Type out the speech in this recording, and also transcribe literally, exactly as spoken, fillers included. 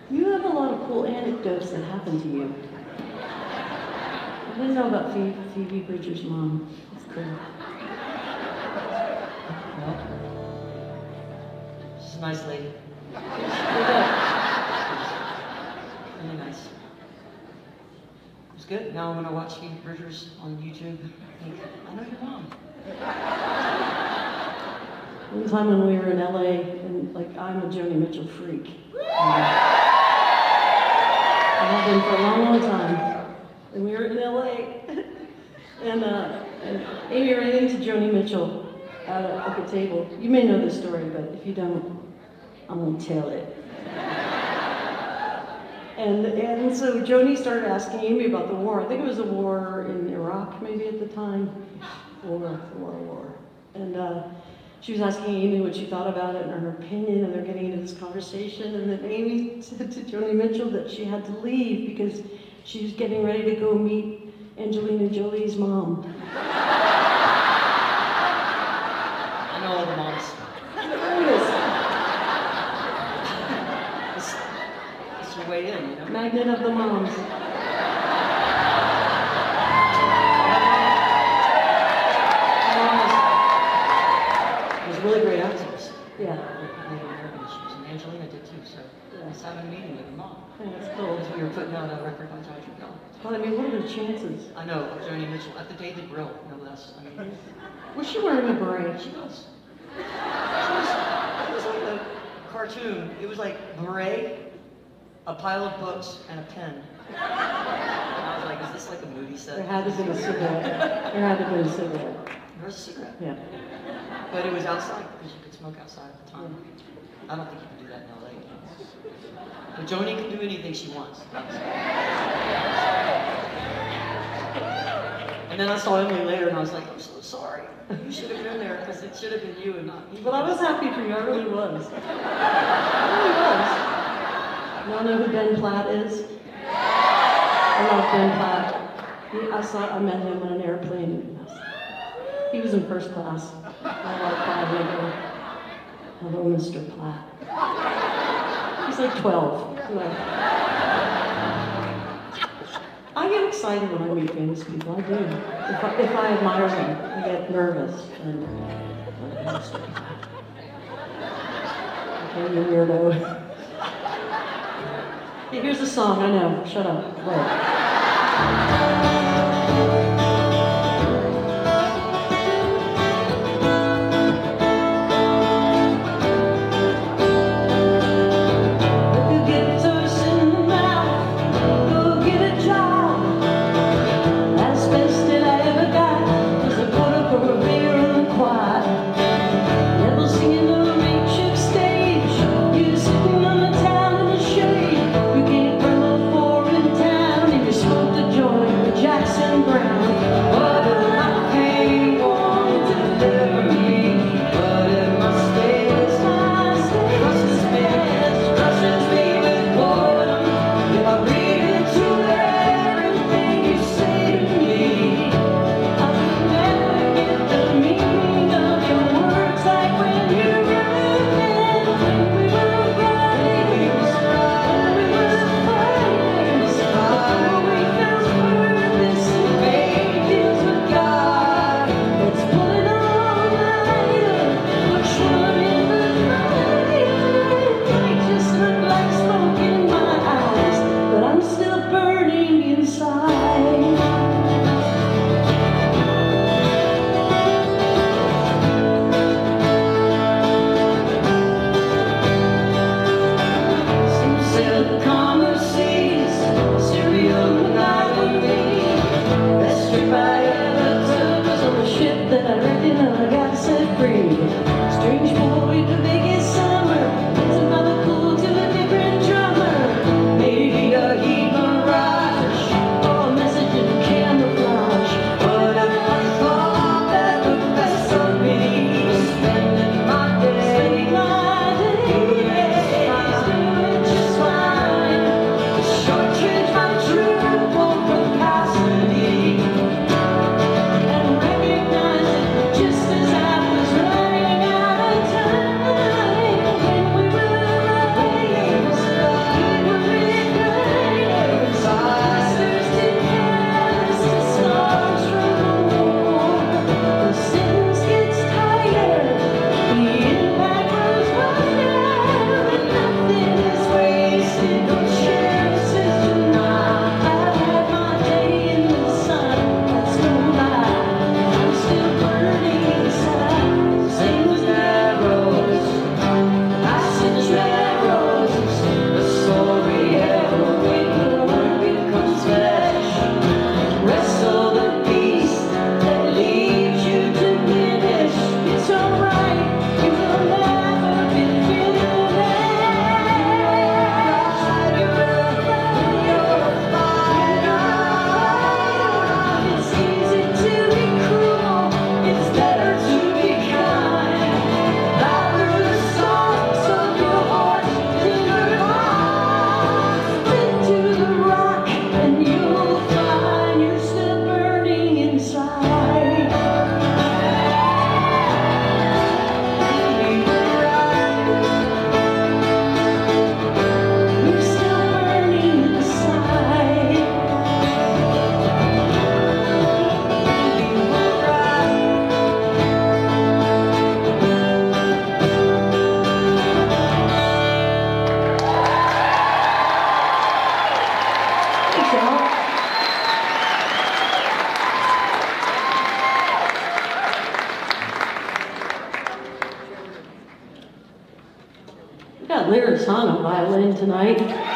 You have a lot of cool anecdotes that happen to you. I didn't know about Phoebe, Phoebe Bridgers' mom. It's cool. Well, she's a nice lady. Really nice. It was good. Now I'm gonna watch Phoebe Bridgers on YouTube. I think, I know your mom. One time when we were in L A, and like I'm a Joni Mitchell freak. And I've been for a long, long time. And we were in L A, and, uh, and Amy ran into Joni Mitchell at a, at the table. You may know this story, but if you don't, I'm gonna tell it. And, and so Joni started asking Amy about the war. I think it was a war in Iraq, maybe at the time. War, war, war. And uh, she was asking Amy what she thought about it and her opinion, and they're getting into this conversation. And then Amy said to Joni Mitchell that she had to leave because she was getting ready to go meet Angelina Jolie's mom. I know all the moms. It's, it's your way in, you know? Magnet of the moms. Really great actors. Yeah. Native American issues, and Angelina did too, so Yeah. I was having a meeting with her mom. Yeah, that's cool. As we were putting out a record by George Bell. Well, I mean, what are the chances? I know, Joni Mitchell, at the Daily Grill, no less. I mean, Was she wearing a beret? she was. She was, it was like a cartoon. It was like beret, a pile of books, and a pen. And I was like, is this like a movie set? There had to be a cigarette. There had to be a cigarette. There was a cigarette. Yeah. But it was outside, because you could smoke outside at the time. I don't think you can do that in L A. But Joni can do anything she wants. And then I saw Emily later, and I was like, I'm so sorry. You should have been there, because it should have been you and not me. But I was happy for you, I really was. I really was. You all know who Ben Platt is? I love Ben Platt. He, I saw, I met him on an airplane. He was in first class. I like five ago. Hello, Mister Platt. He's like twelve. I get excited when I meet famous people. I do. If I, if I admire them, I get nervous. And, okay, you weirdo. Hey, here's the song. I know. Shut up. Play. got Lyris on a violin tonight.